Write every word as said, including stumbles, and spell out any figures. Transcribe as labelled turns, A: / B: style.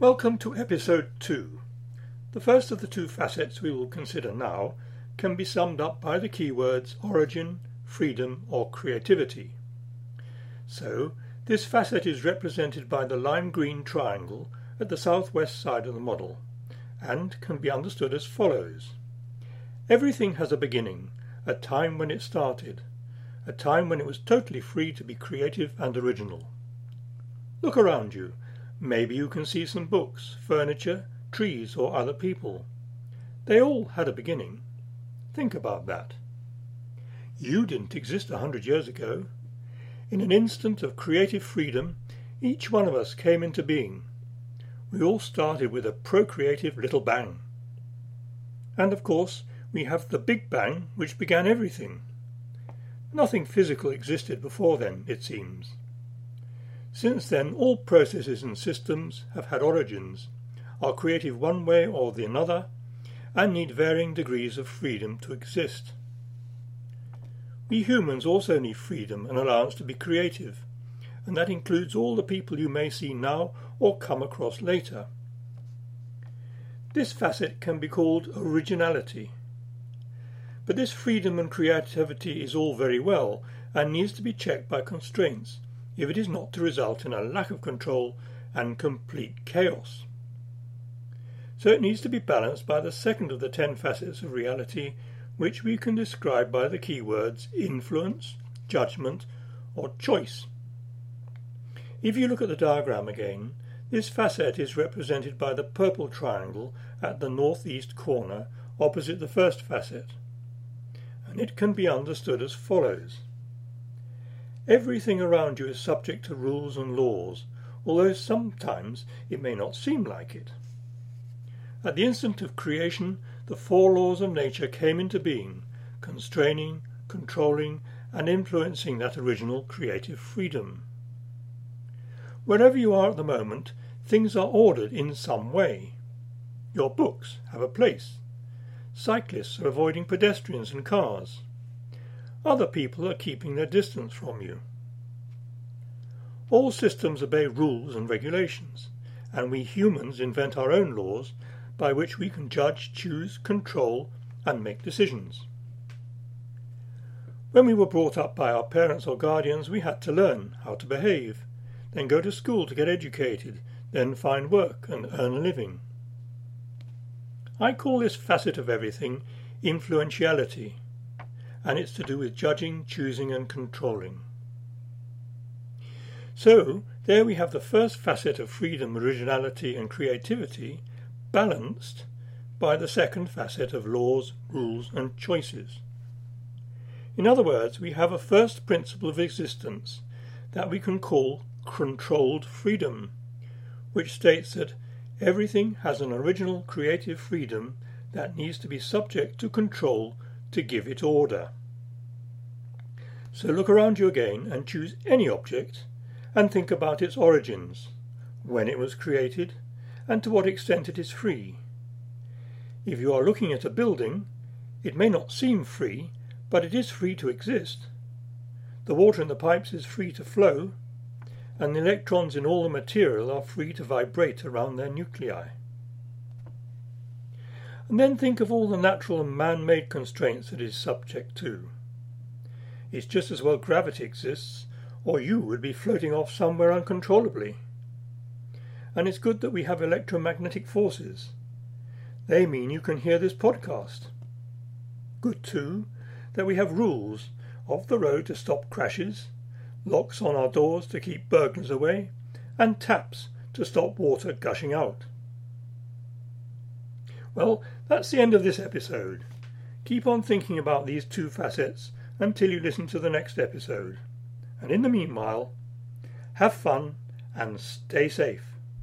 A: Welcome to episode two. The first of the two facets we will consider now can be summed up by the keywords origin, freedom, or creativity. So, this facet is represented by the lime green triangle at the southwest side of the model, and can be understood as follows. Everything has a beginning, a time when it started, a time when it was totally free to be creative and original. Look around you. Maybe you can see some books, furniture, trees, or other people. They all had a beginning. Think about that. You didn't exist a hundred years ago. In an instant of creative freedom, each one of us came into being. We all started with a procreative little bang. And of course, we have the Big Bang, which began everything. Nothing physical existed before then, it seems. Since then, all processes and systems have had origins, are creative one way or the another, and need varying degrees of freedom to exist. We humans also need freedom and allowance to be creative, and that includes all the people you may see now or come across later. This facet can be called originality. But this freedom and creativity is all very well and needs to be checked by constraints, if it is not to result in a lack of control and complete chaos. So it needs to be balanced by the second of the ten facets of reality, which we can describe by the keywords influence, judgment, or choice. If you look at the diagram again, this facet is represented by the purple triangle at the northeast corner opposite the first facet, and it can be understood as follows. Everything around you is subject to rules and laws, although sometimes it may not seem like it. At the instant of creation, the four laws of nature came into being, constraining, controlling, and influencing that original creative freedom. Wherever you are at the moment, things are ordered in some way. Your books have a place. Cyclists are avoiding pedestrians and cars. Other people are keeping their distance from you. All systems obey rules and regulations, and we humans invent our own laws by which we can judge, choose, control, and make decisions. When we were brought up by our parents or guardians, we had to learn how to behave, then go to school to get educated, then find work and earn a living. I call this facet of everything influentiality, and it's to do with judging, choosing, and controlling. So, there we have the first facet of freedom, originality, and creativity balanced by the second facet of laws, rules, and choices. In other words, we have a first principle of existence that we can call controlled freedom, which states that everything has an original creative freedom that needs to be subject to control to give it order. So look around you again and choose any object and think about its origins, when it was created, and to what extent it is free. If you are looking at a building, it may not seem free, but it is free to exist. The water in the pipes is free to flow, and the electrons in all the material are free to vibrate around their nuclei. And then think of all the natural and man-made constraints that it is subject to. It's just as well gravity exists, or you would be floating off somewhere uncontrollably. And it's good that we have electromagnetic forces. They mean you can hear this podcast. Good, too, that we have rules of the road to stop crashes, locks on our doors to keep burglars away, and taps to stop water gushing out. Well, that's the end of this episode. Keep on thinking about these two facets until you listen to the next episode. And in the meanwhile, have fun and stay safe.